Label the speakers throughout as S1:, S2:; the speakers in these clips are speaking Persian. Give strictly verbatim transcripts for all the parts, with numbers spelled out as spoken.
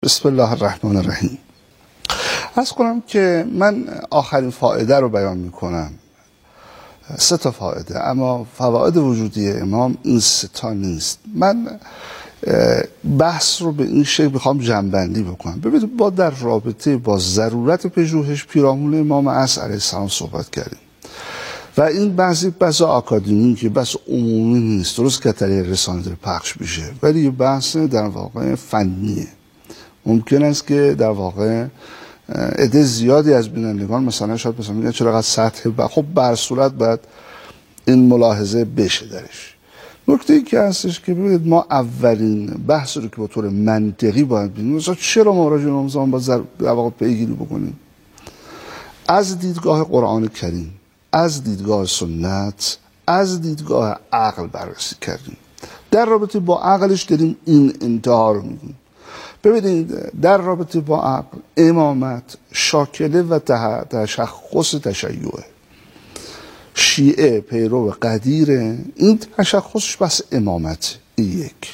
S1: بسم الله الرحمن الرحیم. عرض کنم که من آخرین فائده رو بیان میکنم. سه تا فائده، اما فواید وجودی امام این سه تا نیست. من بحث رو به این شکل میخوام جمع‌بندی بکنم. ببینید، با در رابطه با ضرورت پژوهش پیرامون امام عصر علیه السلام صحبت کردیم و این بعضی بحث آکادمی که بحث عمومی نیست، درست که طریق رسانه داره پخش میشه، ولی یه بحث در واقع فنیه. ممکن است که در واقع عده زیادی از بینندگان مثلا شاید مثلا میگن چرا قد سطح با خب بر صورت باید این ملاحظه بشه درش. نکته ای که هستش که ببینید، ما اولین بحث رو که به طور منطقی باید ببینیم مثلا چرا ما راجع به امام زمان باید در واقع پیگیری بکنیم از دیدگاه قرآن کریم، از دیدگاه سنت، از دیدگاه عقل بررسی کردیم. در رابطه با عقلش داریم این انتها رو میگیم. ببینید، در رابطه با عقل امامت شاکله و تشخص تشیعه. شیعه پیرو قدیره، این تشخصش بس امامت. یک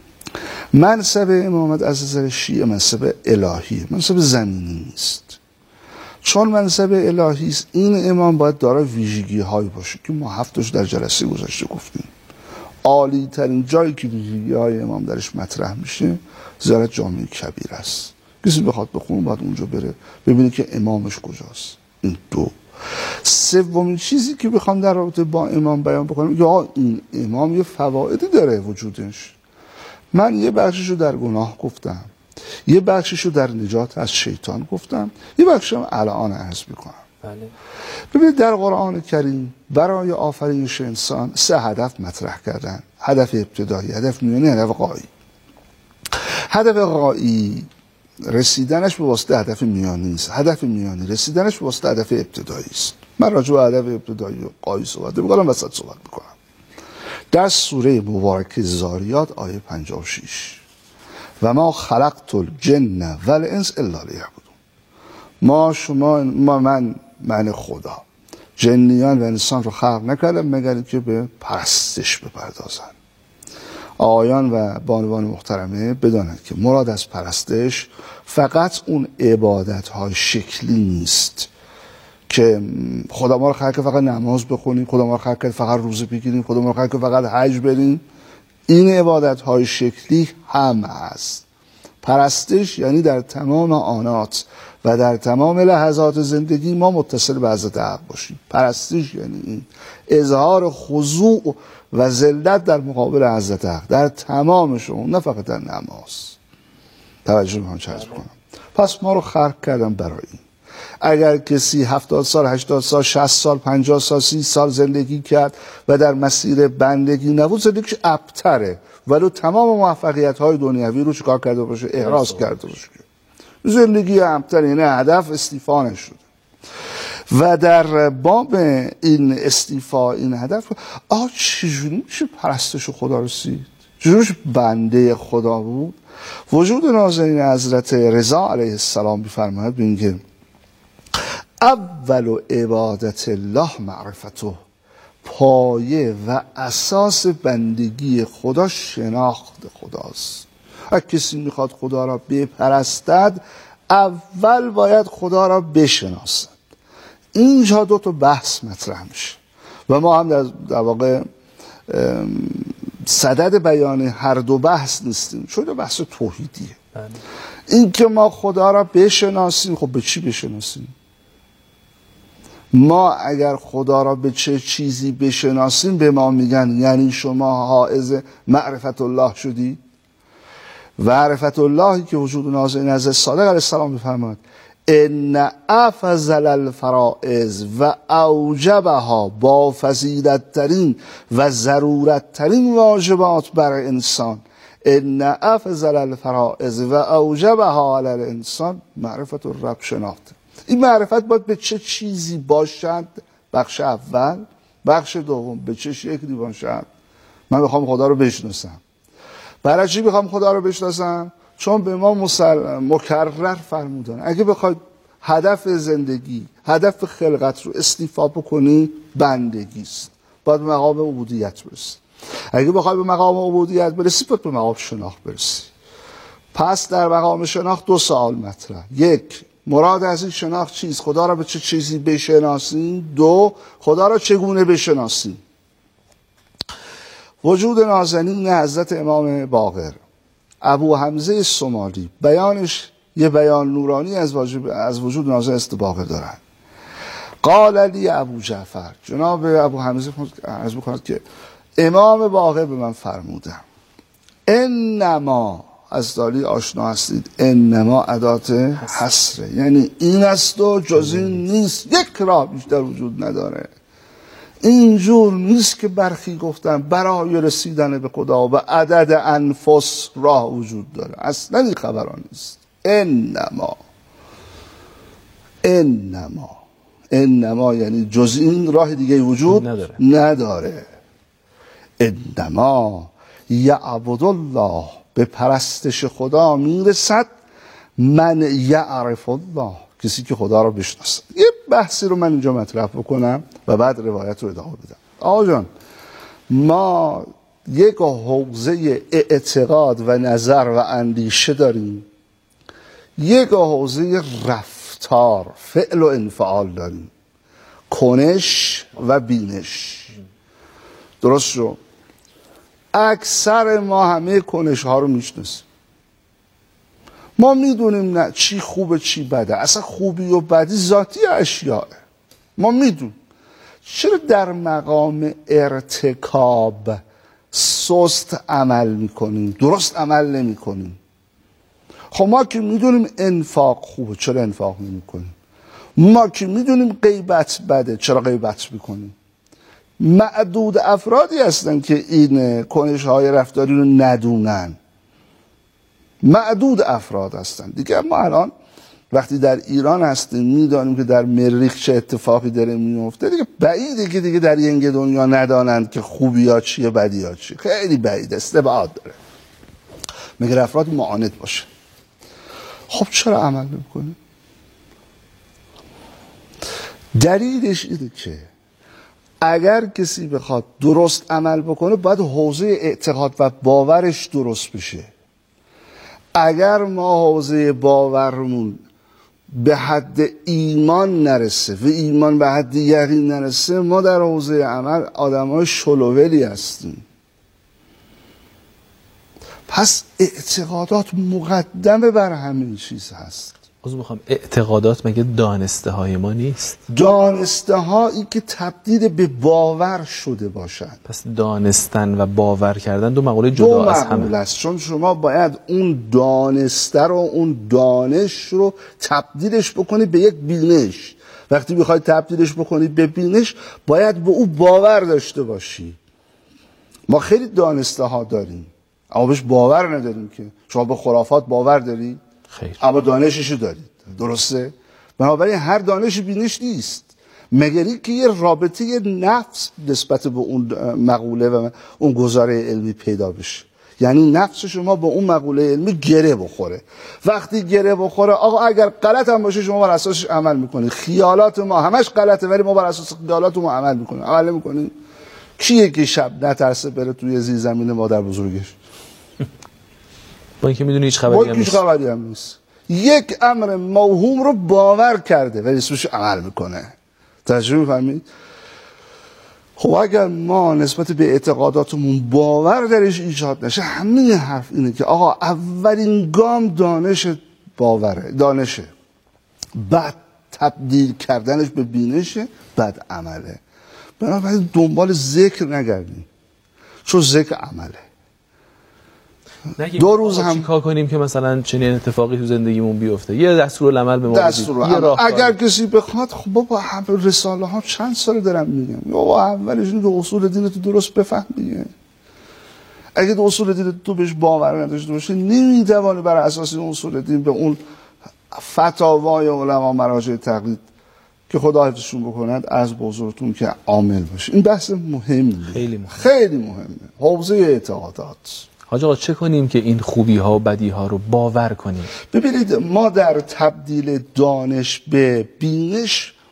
S1: منصب امامت از نظر شیعه منصب الهیه، منصب زمینی نیست. چون منصب الهی است، این امام باید داره ویژگی هایی باشه که ما هفتش در جلسه گذشته گفتیم. عالی ترین جایی که ویژگی های امام درش مطرح میشه زیارت جامع کبیر است. کسی بخواد بخونه باید اونجا بره ببینه که امامش کجاست. این دو. سومین چیزی که بخوام در رابطه با امام بیان بکنم، یا این امام یه فوایدی داره وجودش. من یه بخششو در گناه گفتم، یه بخششو در نجات از شیطان گفتم، یه بخشم الان عرض میکنم.
S2: بله.
S1: ببینید، در قرآن کریم برای آفرینش انسان سه هدف مطرح کردن: هدف ابتدایی، هدف میانی، هدف غایی. هدف غایی رسیدنش به واسطه هدف میانی است، هدف میانی رسیدنش به واسطه هدف ابتدایی است. من راجع به هدف ابتدایی و غایی صحبت می‌کنم، وسط صحبت می‌کنم. در سوره مبارکه زاریات آیه پنجاه و شش: و ما خلقت الجن والانس الا لیعبدون. ما شما ما من من خدا جنیان و انسان رو خلق نکردم مگر اینکه به پرستش بپردازند. آقایان و بانوان محترمه بدانند که مراد از پرستش فقط اون عبادت های شکلی نیست که خدا ما رو خلق کرد فقط نماز بخونیم، خدا ما رو خلق کرد فقط روزه بگیریم، خدا ما رو خلق کرد فقط حج بریم. این عبادت های شکلی هم هست. پرستش یعنی در تمام آنات و در تمام لحظات زندگی ما متصل به حضرت حق باشیم. پرستش یعنی این اظهار خضوع و ذلت در مقابل حضرت حق در تمامشون، نه فقط در نماز. توجه می‌کنم چه عرض می‌کنم. پس ما رو خلق کردن برای این. اگر کسی هفتاد سال، هشتاد سال، شصت سال، پنجاه سال، سی سال زندگی کرد و در مسیر بندگی نبود، زندگیش ابتره، ولو تمام موفقیت‌های دنیوی رو چیکار کرده باشه؟ احراز کرده باشه. زندگی ابتر، یعنی هدف استیفا نشده. و در باب این استیفا، این هدف، آه چجوری میشه پرستش خدا رسید؟ چجوری بنده خدا بود؟ وجود نازنین حضرت رضا علیه السلام می‌فرماید میگه اول عبادت الله معرفته. پایه و اساس بندگی خدا شناخت خداست. اگه کسی میخواد خدا را بپرستد، اول باید خدا را بشناسد. اینجا دو تا بحث مطرح میشه و ما هم در, در واقع صدد بیان هر دو بحث نیستیم، چون بحث توحیدیه. این که ما خدا را بشناسیم، خب به چی بشناسیم؟ ما اگر خدا را به چه چیزی بشناسیم به ما میگن یعنی شما حائز معرفت الله شدی. معرفت اللهی که وجود نازنین حضرت صادق علیه السلام میفرماد ان افضل الفرائض و اوجبها، با فضیلت ترین و ضرورت ترین واجبات بر انسان، ان افضل الفرائض و اوجبها علی الانسان معرفت الرب، شناخت. این معرفت باید به چه چیزی باشد؟ بخش اول. بخش دوم به چه شکلی باشد؟ من بخوام خدا رو بشناسم. برای چی بخوام خدا رو بشناسم؟ چون به ما مکرر فرمودن اگه بخواید هدف زندگی، هدف خلقت رو استیفا بکنی، بندگی است. باید به مقام عبودیت برسی. اگه بخوای به مقام عبودیت برسی، باید به مقام شناخت برسی. پس در مقام شناخت دو سوال مطرح. یک، مراد از این شناخت چیست؟ خدا را به چه چیزی بشناسیم؟ دو، خدا را چگونه بشناسیم؟ وجود نازنین حضرت امام باقر، ابو حمزه سمالی، بیانش یه بیان نورانی از وجود, از وجود نازنین است باقر دارن. قال علی ابو جعفر، جناب ابو حمزه عرض می‌کند که امام باقر به من فرمودن انما، از دالی آشنا هستید، انما ادات حصره، یعنی این است و جز این نیست، یک راه بیشتر وجود نداره. اینجور نیست که برخی گفتن برای رسیدن به خدا و عدد انفس راه وجود داره، اصلا این خبران نیست. انما انما انما یعنی جز این راه دیگه وجود نداره, نداره. انما یعبد الله، به پرستش خدا میرسد من یعرف الله، کسی که خدا رو بشناسه. یه بحثی رو من اینجا مطرح بکنم و بعد روایت رو ادامه بدم. آقا جان، ما یک حوزه اعتقاد و نظر و اندیشه داریم، یک حوزه رفتار، فعل و انفعال داریم، کنش و بینش. درست شو؟ اکثر ما همه کنش ها رو میشناسیم، ما میدونیم نه چی خوبه چی بده، اصلا خوبی و بدی ذاتی اشیاء ما میدونیم. چرا در مقام ارتکاب سست عمل میکنیم، درست عمل نمیکنیم؟ خب ما که میدونیم انفاق خوبه، چرا انفاق نمیکنیم؟ ما که میدونیم غیبت بده، چرا غیبت میکنیم؟ معدود افرادی هستن که این کنش های رفتاری رو ندونن، معدود افراد هستن دیگه. ما الان وقتی در ایران هستیم میدانیم که در مریخ چه اتفاقی داره میفته، دیگه بعیده که دیگه در ینگ دنیا ندانند که خوبی ها چیه بدی ها چیه، خیلی بعیده، استبعاد داره، مگر افراد معاند باشه. خب چرا عمل نمی‌کنیم؟ دلیلش اینه که اگر کسی بخواد درست عمل بکنه باید حوزه اعتقاد و باورش درست بشه. اگر ما حوزه باورمون به حد ایمان نرسه و ایمان به حد یقین نرسه، ما در حوزه عمل آدمای شلوولی هستیم. پس اعتقادات مقدمه بر همین چیز هست.
S2: از میخوام اعتقادات مگه دانسته های ما نیست؟
S1: دانسته هایی که تبدیل به باور شده باشند.
S2: پس دانستن و باور کردن دو مقوله جدا
S1: دو
S2: از
S1: مقوله
S2: همه
S1: است، چون شما باید اون دانسته رو، اون دانش رو تبدیلش بکنی به یک بینش. وقتی بخوای تبدیلش بکنی به بینش باید به او باور داشته باشی. ما خیلی دانسته ها داریم اما بهش باور نداریم. که شما به خرافات باور داری؟
S2: خیر.
S1: اما دانششو دارید، درسته؟ بنابراین هر دانش بینش نیست، مگر اینکه یه رابطه یه نفس نسبت به اون مقوله و اون گزاره علمی پیدا بشه. یعنی نفس شما به اون مقوله علمی گره بخوره. وقتی گره بخوره، آقا اگر غلط هم باشه شما بر اساسش عمل میکنید. خیالات ما همش غلطه ولی ما بر اساس خیالات ما عمل میکنیم. عمل نمیکنیم. کیه که شب نترسه بره توی زیر زمین مادر بزرگش؟
S2: با اینکه میدونی هیچ خبری هم نیست.
S1: خبری هم نیست. یک امر موهوم رو باور کرده ولی اسمش عمل میکنه. توجه میفهمید؟ خب اگر ما نسبت به اعتقاداتمون باور درش ایجاد نشه، همین حرف اینه که آقا اولین گام دانش باوره، دانشه، بعد تبدیل کردنش به بینشه، بعد عمله. بنابراین دنبال ذکر نگردیم، چون ذکر عمله.
S2: دو روز هم چیکار کنیم که مثلا چنین اتفاقی تو زندگیمون بیفته؟ یه دستورالعمل به ما بدید.
S1: اگر کسی بخواد، خب بابا همه رساله ها چند سال دارم میگم، بابا اولش اینه که اصول دین تو درست بفهم دیگه. اگه تو اصول دین تو بهش باور نداشته باشی، نمیتوانی بر اساس اون اصول دین به اون فتاوای علما مراجع تقلید که خدا حفظشون بکند از بزرگتون که عامل باشه. این بحث مهمه،
S2: خیلی مهم.
S1: خیلی مهمه. حوزه اعتقادات.
S2: حاج آقا چه کنیم که این خوبی ها و بدی ها رو باور کنیم؟
S1: ببینید، ما در تبدیل دانش به بینش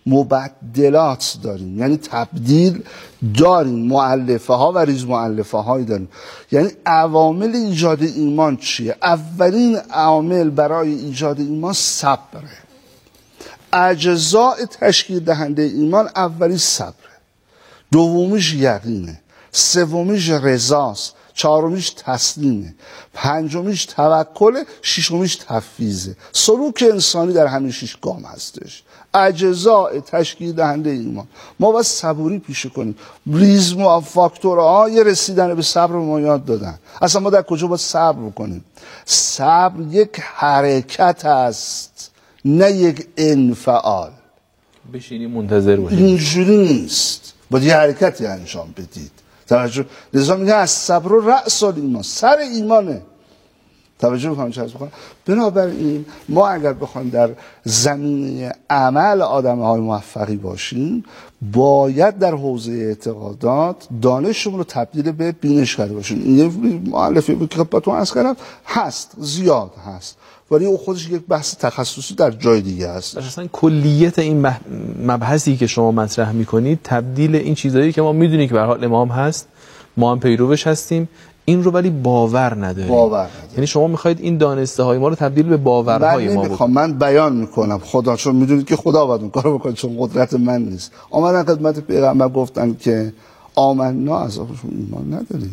S1: مبدلات داریم، یعنی تبدیل داریم، مؤلفه ها و ریز مؤلفه هایی داریم. یعنی عوامل ایجاد ایمان چیه؟ اولین عامل برای ایجاد ایمان صبره. اجزاء تشکیل دهنده ایمان اولی صبره، دومیش یقینه، سومیش رضاست، چهارمیش تسلیمه، پنجمیش توکل، ششمیش تفویضه. سلوک انسانی در همین شش گام هستش. اجزاء تشکیل دهنده ایمان. ما باید صبوری پیشه کنیم. ریزم و فاکتورهای رسیدن به صبر ما یاد دادن. اصلا ما در کجا باید صبر کنیم؟ صبر یک حرکت است، نه یک انفعال.
S2: بشینی منتظر باشید.
S1: اینجوری نیست، باید یه حرکتی انجام بدید. توجه، لذا میگه از صبر و رأس ایمان، سر ایمانه. توجه بکنم چه هست بکنم. بنابراین ما اگر بخوایم در زمینه عمل آدم های موفقی باشیم، باید در حوزه اعتقادات دانشمون رو تبدیل به بینش کرده باشیم. این یه مؤلفه بود که خدمتتون عرض کردم، هست، زیاد هست، ولی او خودش یک بحث تخصصی در جای دیگه هست.
S2: اصلا کلیت این مبحثی که شما مطرح میکنید تبدیل این چیزایی که ما میدونیم که به هر حال امام هست، ما هم پیروش هستیم، این رو ولی باور نداریم.
S1: باور نداریم.
S2: یعنی شما میخواید این دانسته های ما رو تبدیل به باورهای ما بکنید.
S1: من بیان میکنم خدا، چون میدونید که خدا باید اون کارو بکنه، چون قدرت من نیست. آمدن خدمت پیغمبر گفتن که آمنا، از آنشون ایمان نداری.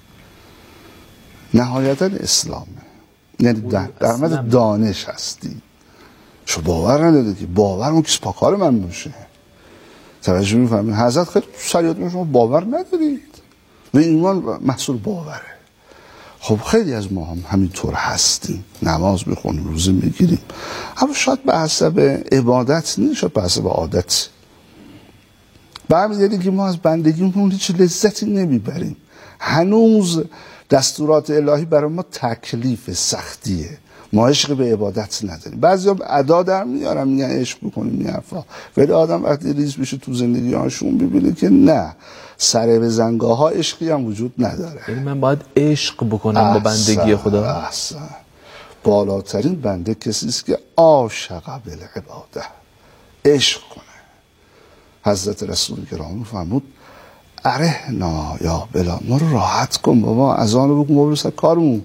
S1: نهایتا اسلامه، یعنی در درمت دانش هستی. شو باور نداری که باور اون کسی پاکار من باشه. توجه میفهمید؟ حضرت خیلی شریعت میگه شما باور ندارید و ایمان محصول باوره. خب خیلی از ما هم همینطور هستیم، نماز میخونیم، روزه میگیریم، اما شاید به حسب عبادت نیست، شاید به حسب عادت. به همین دلیل که ما از بندگیمون هیچ لذتی نمیبریم. هنوز دستورات الهی برای ما تکلیف، سختیه. ما عشق به عبادت نداریم. بعضیا ادا در میارن میگن عشق بکنیم این حرفا، ولی آدم وقتی ریز بشه تو زندگی هاشون ببینه که نه، سر به زنگاه ها عشقی هم وجود نداره.
S2: یعنی من باید عشق بکنم با بندگی خدا.
S1: احسن. بالاترین بنده کسی است که عاشق بالعباده، عشق کنه. حضرت رسول گرامی فرمود ارحنا یا بلا، ما رو راحت کن بابا، از آن رو بکن ما برسد کارمون،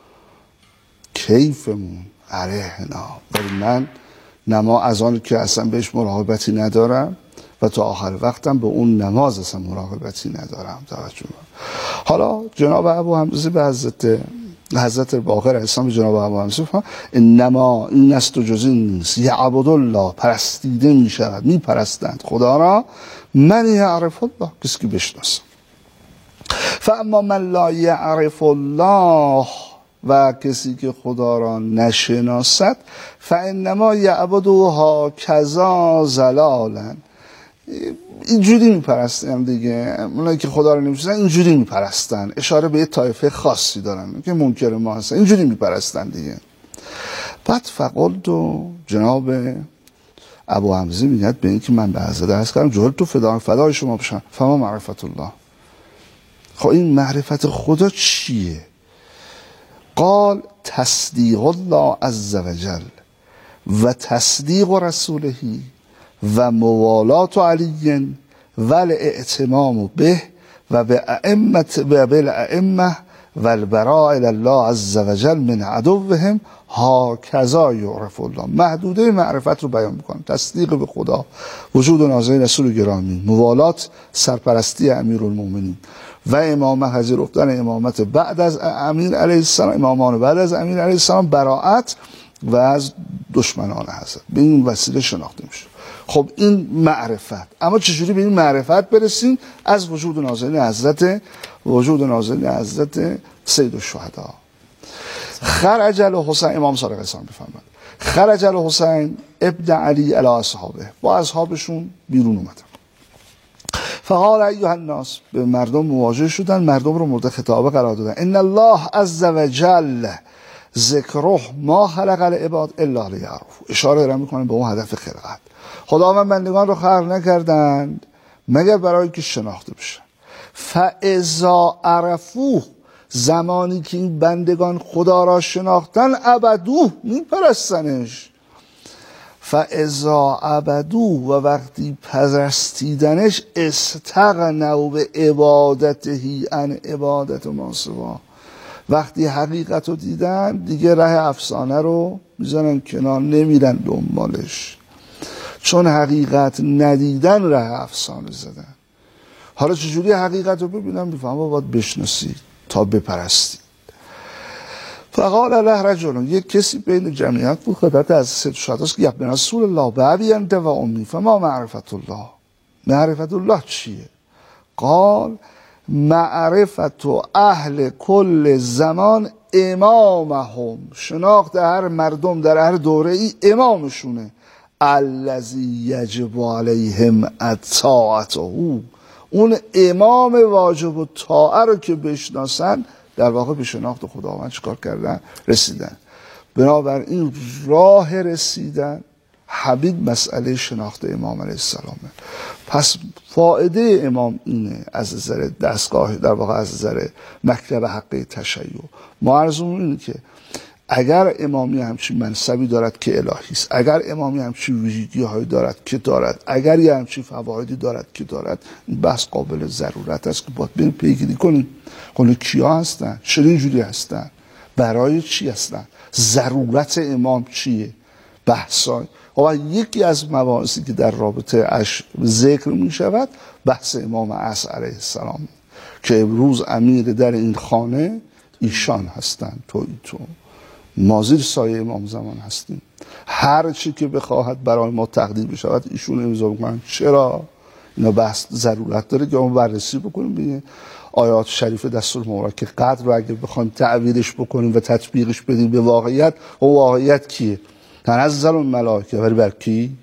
S1: کیفمون. ارحنا. ولی من نما از آن که اصلا بهش مراقبتی ندارم و تا آخر وقتم به اون نماز اصلا مراقبتی ندارم. توجه. حالا جناب ابو حمزه به حضرت حضرت باقر اسلام جناب ابو حمزه فرمود انما این است و جز این نیست، یعبد الله، پرستیده می شود، می پرستند خدا را، من یعرف الله، کسی که بشناسه. فاما من لا یعرف الله، و کسی که خدا را نشناسد، فانما یعبدها کذا ضلالا، اینجوری میپرستن دیگه. اونایی که خدا رو نمیشناسن اینجوری میپرستن، اشاره به یه طایفه خاصی دارن که منکر ما هستن، اینجوری میپرستن دیگه. بعد فقلت و جناب ابو حمزه میگه به این که من به حضرت عرض کردم جهل تو فدا فدای شما بشم، فما معرفت الله. خب این معرفت خدا چیه؟ قال تصدیق الله عز وجل و تصدیق رسوله و موالات علی و الاعتمام به و به ائمه و بالائمه و البراء الی الله عز وجل من عدوهم، هاکذا یعرف الله. محدوده معرفت رو بیان میکنم. تصدیق به خدا، وجود و نازل رسول گرامی، موالات، سرپرستی امیرالمومنین و امامه، پذیرفتن امامت بعد از امیر علیه السلام، امامان بعد از امیر علیه السلام، براءت و از دشمنان حضرت، به این وسیله شناخته میشه. خب این معرفت. اما چجوری به این معرفت برسیم؟ از وجود نازل حضرت، وجود نازل حضرت سید الشهدا. خرج الحسین، امام صادق اسلام بفرمایند، خرج الحسین ابن علی علی اصحابه، با اصحابشون بیرون اومدن. فقال ایها الناس، به مردم مواجه شدن، مردم رو مورد خطابه قرار دادن. ان الله عز وجل ذکره ما خلق العباد الا لیعرفوا، اشاره دارن میکنن به اون هدف خلقت. خداوند بندگان رو خلق نکردند مگر برای که شناخته بشن. فاذا عرفوه، زمانی که این بندگان خدا را شناختن، عبدوه، میپرستنش. فاذا عبدو و وقتی پرستیدنش استغنوا به عبادتهی عن عبادت ما سوا، وقتی حقیقت رو دیدن دیگه ره افسانه رو میزنن کنار، نمیرن دنبالش، چون حقیقت ندیدن ره افسانه زدن. حالا چجوری حقیقت رو ببینم؟ میفهم باید بشناسید تا بپرستید. فقال له رجل، یک کسی بین جمعیت بود خدمت از سید شهداست که ابن رسول الله بابی انت و امی فما معرفت الله، معرفت الله چیه؟ قال معرفت اهل کل زمان امامهم، شناخت هر مردم در هر دوره ای امامشونه، الذی یجب علیهم الطاعته، اون امام واجب و طاعه رو که بشناسن در واقع به شناخت خداوند چیکار کردن؟ رسیدن. بنابراین راه رسیدن حبیب مسئله شناخت امام علیه السلامه. پس فایده امام اینه از نظر دستگاه، در واقع از نظر مکتب حقه تشیع ما عرضمون اینه که اگر امامی همچین منصبی دارد که الهی است، اگر امامی همچین ویژگی هایی دارد که دارد، اگر یه همچین فوایدی دارد که دارد، این بحث قابل ضرورت است که باید بریم پیگیری کنیم. کنیم کیا هستن، چرا اینجوری هستن، برای چی هستن، ضرورت امام چیه، بحثای. و یکی از مباحثی که در رابطه اش ذکر می شود بحث امام عصر علیه السلام که امروز امیر در این خانه ایشان هستند، توی تو ما زیر سایه امام زمان هستیم، هر چی که بخواهد برای ما تقدیم بشود ایشون امضا بکنن. چرا؟ اینا بحث ضرورت داره که ما بررسی بکنیم ببینیم آیات شریف دستور مبارک قدر رو اگه بخوایم تعبیرش بکنیم و تطبیقش بدیم به واقعیت، و واقعیت کیه؟ تنزل الملائکه، ولی بر کی؟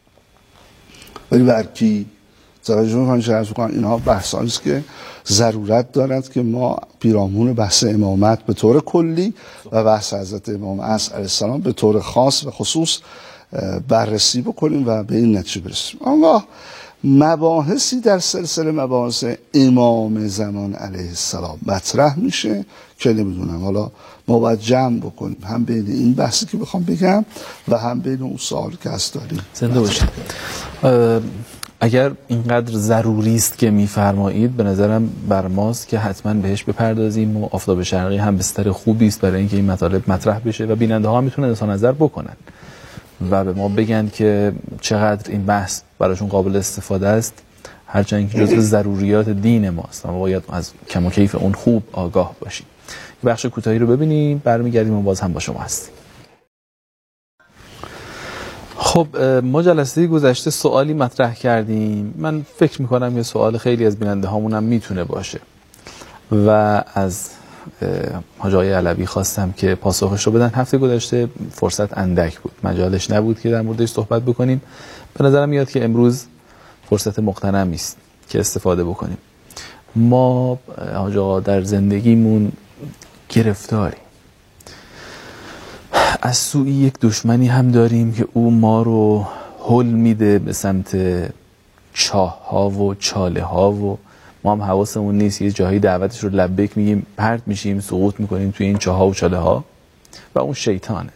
S1: ولی بر کی؟ توجه می‌کنید اینها بحثایی است که ضرورت دارد که ما پیرامون بحث امامت به طور کلی و بحث حضرت امام عصر علیه السلام به طور خاص و خصوص بررسی بکنیم و به این نتیجه برسیم. اما مباحثی در سلسله مباحث امام زمان علیه السلام مطرح میشه که نمیدونم حالا ما باید جمع بکنیم هم بین این بحثی که بخوام بگم و هم بین اون سوالی که هست داریم.
S2: زنده باشید. اگر اینقدر ضروری است که میفرمایید، به نظرم بر ماست که حتما بهش بپردازیم و آفتاب شرقی هم بستر خوبی است برای اینکه این مطالب مطرح بشه و بیننده ها میتونن اظهار نظر بکنن و به ما بگن که چقدر این بحث براشون قابل استفاده است، هرچند که جزو ضروریات دین ماست، اما باید از کم و کیف اون خوب آگاه باشیم. یه بخش کوتاهی رو ببینیم، برمیگردیم و باز هم با شما هستیم. خب ما جلسه گذشته سوالی مطرح کردیم، من فکر میکنم یه سوال خیلی از بیننده هامون هم میتونه باشه و از حاج آقای علوی خواستم که پاسخش رو بدن. هفته گذشته فرصت اندک بود، مجالش نبود که در موردش صحبت بکنیم. به نظرم میاد که امروز فرصت مغتنمی است که استفاده بکنیم. ما حاج آقا در زندگیمون گرفتاریم، از سوی یک دشمنی هم داریم که او ما رو هل میده به سمت چاه ها و چاله ها و ما هم حواسمون نیست، یه جایی دعوتش رو لبیک میگیم، پرت میشیم، سقوط میکنیم توی این چاه ها و چاله ها و اون شیطانه.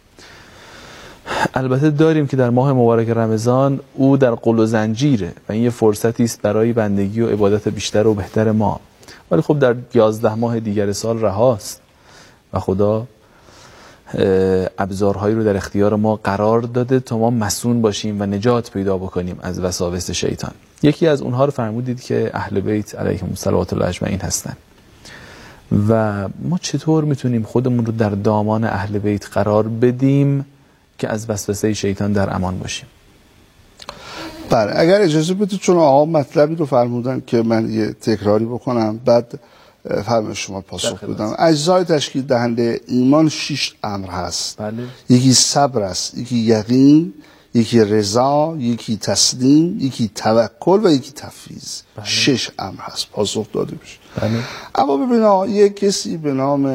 S2: البته داریم که در ماه مبارک رمضان او در قل و زنجیره و این یه فرصتی است برای بندگی و عبادت بیشتر و بهتر ما، ولی خب در یازده ماه دیگر سال رهاست و خدا ابزارهایی رو در اختیار ما قرار داده تا ما مسئول باشیم و نجات پیدا بکنیم از وساوس شیطان. یکی از اونها رو فرمودید که اهل بیت علیهم الصلوات الله اجمعین هستن و ما چطور میتونیم خودمون رو در دامان اهل بیت قرار بدیم که از وسوسه شیطان در امان باشیم؟
S1: بله، اگر اجازه بدید چون آقا مطلبی رو فرمودن که من یه تکراری بکنم بعد فرم شما پاسخ بدم. اجزای تشکیل دهنده ایمان شش امر هست.
S2: بله.
S1: یکی صبر است، یکی یقین، یکی رضا، یکی تسلیم، یکی توکل و یکی تفویض.
S2: بله.
S1: شش امر هست پاسخ داده بشه.
S2: بله.
S1: اما ببینید یک کسی به نام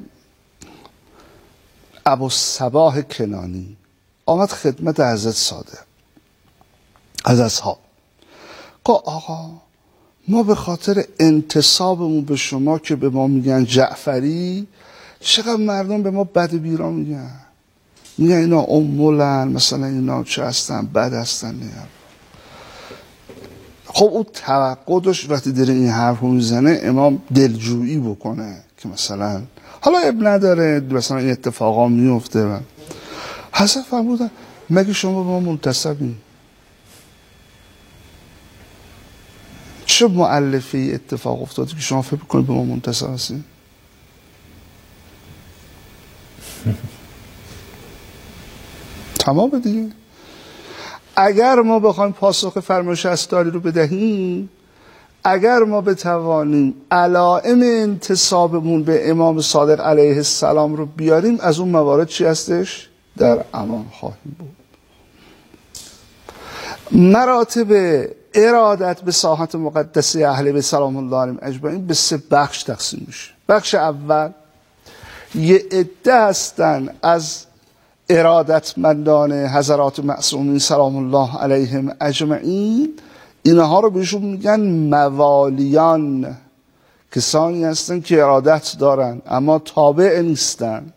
S1: ابوالصباح کنانی آمد خدمت حضرت صادق از اصحاب. گفت آقا ما به خاطر انتسابمون به شما که به ما میگن جعفری، چقدر مردم به ما بد و بیرا میگن، میگن اینا امولن، مثلا اینا چه هستن، بد هستن. نه خب اون توقع داشت وقتی داره این حرف رو میزنه امام دلجویی بکنه که مثلا حالا اب نداره مثلا این اتفاقا میفته. حضرت فرمودن مگه شما به ما منتسبین؟ چه مؤلفه اتفاق افتاده که شما فکر کنید به ما منتسب هستین؟ تمام دیگه. اگر ما بخوایم پاسخ فرمایش اسطاری رو بدهیم، اگر ما بتوانیم علائم انتسابمون به امام صادق علیه السلام رو بیاریم، از اون موارد چی هستش؟ در امان خواهیم بود. مراتب ارادت به ساحت مقدسه اهل بیت سلام الله علیهم اجمعین به سه بخش تقسیم میشه. بخش اول یه عده هستن از ارادتمندان حضرات معصومین سلام الله علیهم اجمعین، اینها رو بهشون میگن موالیان، کسانی هستن که ارادت دارن اما تابع نیستن،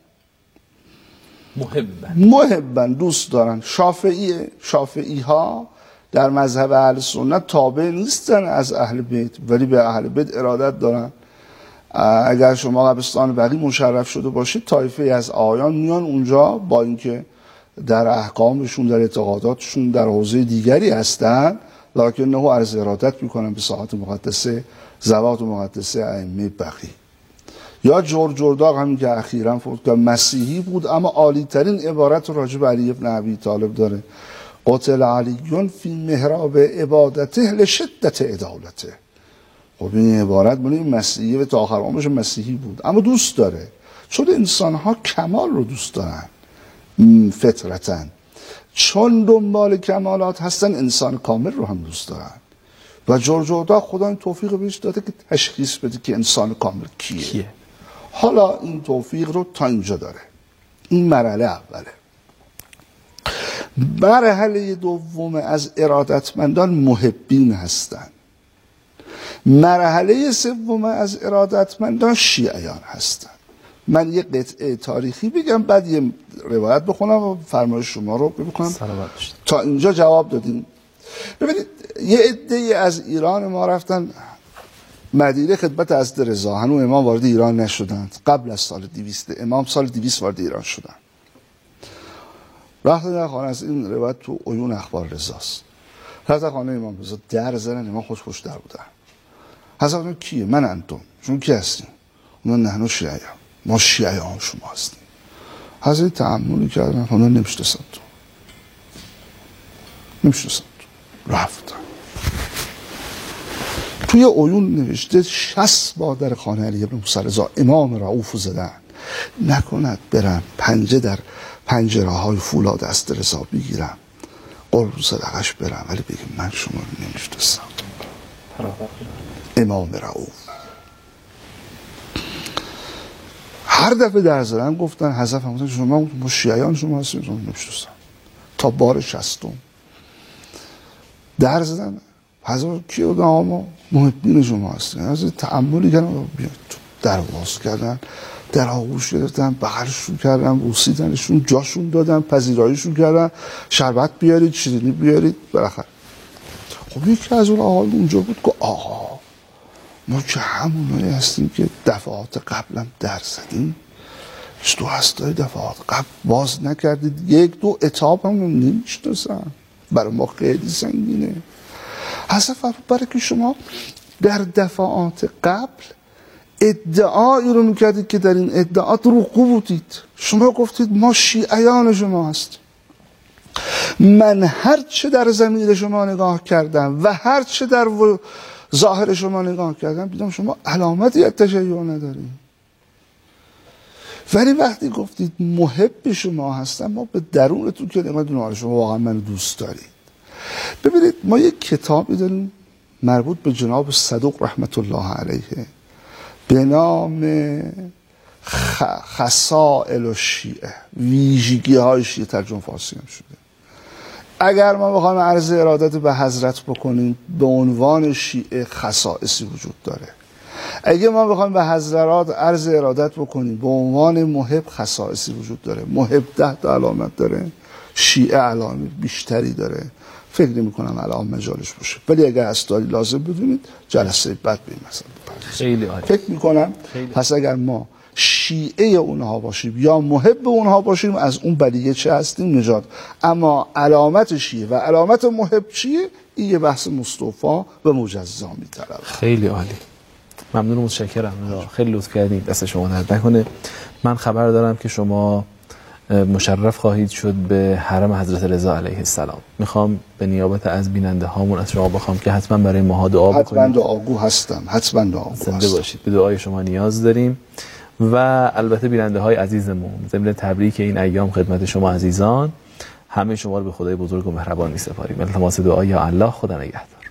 S2: محبن
S1: محبن دوست دارن. شافعی شافعی ها در مذهب اهل سنت تابع نیستن از اهل بیت، ولی به اهل بیت ارادت دارن. اگر شما قبرستان بقیع مشرف شده باشید، طایفه از آیان میان اونجا با اینکه در احکامشون، در اعتقاداتشون در حوزه دیگری هستن، لکن نه عرض ارادت میکنن به ساحت مقدسه زوات مقدسه ائمه بقیع. یا جورجرداغ همین که اخیراً فوت کرد مسیحی بود اما عالی ترین عبارت راجع به علی ابن ابی طالب داره: قتل علیون فی محراب عبادته لشدت عدالته. خب این عبارت من این مسیحی و تا آخر عمرش مسیحی بود اما دوست داره، چون انسان ها کمال رو دوست دارن فطرتاً، چون دنبال کمالات هستن انسان کامل رو هم دوست دارن. و جورجرداغ خدا این توفیق بهش داده که تشخیص بده که انسان کامل کیه, کیه؟ حالا این توفیق رو تا اینجا داره. این مرحله اوله. مرحله دوم از ارادتمندان محبین هستند. مرحله سوم از ارادتمندان شیعیان هستند. من یه قطعه تاریخی بگم بعد یه روایت بخونم و فرمایش شما رو بکنم. تا اینجا جواب دادیم. ببینید یه عده از ایران ما رفتن مدینه خدمت حضرت رضا، هنوز امام وارد ایران نشدند، قبل از سال دویست، امام سال دویست وارد ایران شدن. رفتن در خانه، از این روایت تو عیون اخبار رضاست، رفتن خانه امام رضا، در زدن، امام خوش خوش در بودن. حضرت کیه؟ من انتم، شما کی هستین؟ اونا نحنو شیعیان، ما شیعیان شما هستیم. حضرت تأملی کردن، اونا نمیشناسن تو، نمیشناسن تو. رفتن توی عیون نوشته شصت بار در خانه علی ابن موسی رضا امام رؤوف زدن، نکند برن پنجه در پنجره های فولاد دست رضا بگیرم قرب صدقش برم، ولی بگیم من شما رو نمیشناسم. امام رؤوف هر دفعه در زدن گفتن حضرت فرمودن شما ما شیعیان شما هستیم، شما نمیشناسم. تا بار شصتم در زدن، حضرت کی بودن؟ ما محبین شما هستیم. حضرت تأملی کردن، بیاد تو در باز کردن، در آغوش گرفتن، بغلشون کردن، بوسیدنشون، جاشون دادن، پذیراییشون کردن، شربت بیارید، شیرینی بیارید. بالاخره خب یکی از اون آقا اونجا بود که آقا ما که همونایی هستیم که دفعات قبلم در زدیم، دو هستای دفعات قبل باز نکردید، یک دو اتاب هم نمیشناسن، برای ما خیلی سنگینه. حضرت فرمود برای که شما در دفعات قبل ادعایی رو میکردید که در این ادعا دروغگو بودید. شما گفتید ما شیعیان شما هستیم. من هر چه در ضمیر شما نگاه کردم و هر چه در ظاهر شما نگاه کردم دیدم شما علامتی از تشیع ندارید. ولی وقتی گفتید محب شما هستم، ما به درونتون که نگاه دونم شما واقعا من دوست دارید. ببینید ما یک کتابی داریم مربوط به جناب صدوق رحمت الله علیه به نام خصائل الشیعه، ویژگی های شیعه، ترجمه فارسی هم شده. اگر ما بخوایم عرض ارادت به حضرت بکنیم، به عنوان شیعه خصائصی وجود داره. اگه ما بخوایم به حضرات عرض ارادت بکنیم به عنوان محب خصائصی وجود داره، محب ده تا علامت داره، شیعه علامت بیشتری داره، فکر نمی کنم الان مجالش باشه، ولی اگر هستاری لازم بدونید جلسه بعد به این مثلا
S2: خیلی عالی.
S1: فکر می کنم پس اگر ما شیعه اونها باشیم یا محب اونها باشیم از اون بلیه چه هستیم نجات. اما علامت شیعه و علامت محب چیه؟ این یه بحث مصطفی و مجزا می‌طلبه.
S2: خیلی عالی، ممنون و متشکرم. خیلی لطف کردید، دست شما درد نکنه. من خبر دارم که شما مشرف خواهید شد به حرم حضرت رضا علیه السلام. میخوام به نیابت از بیننده هامون از شما بخوام که حتما برای ماها دعا بکنید.
S1: حتما دعاگو هستم، حتما دعاگو
S2: زنده
S1: هستم.
S2: باشید، به دعای شما نیاز داریم. و البته بیننده های عزیزمون، ضمن تبریک این ایام خدمت شما عزیزان، همه شما رو به خدای بزرگ و مهربان می‌سپاریم. التماس دعا یا الله، خدا نگهدار.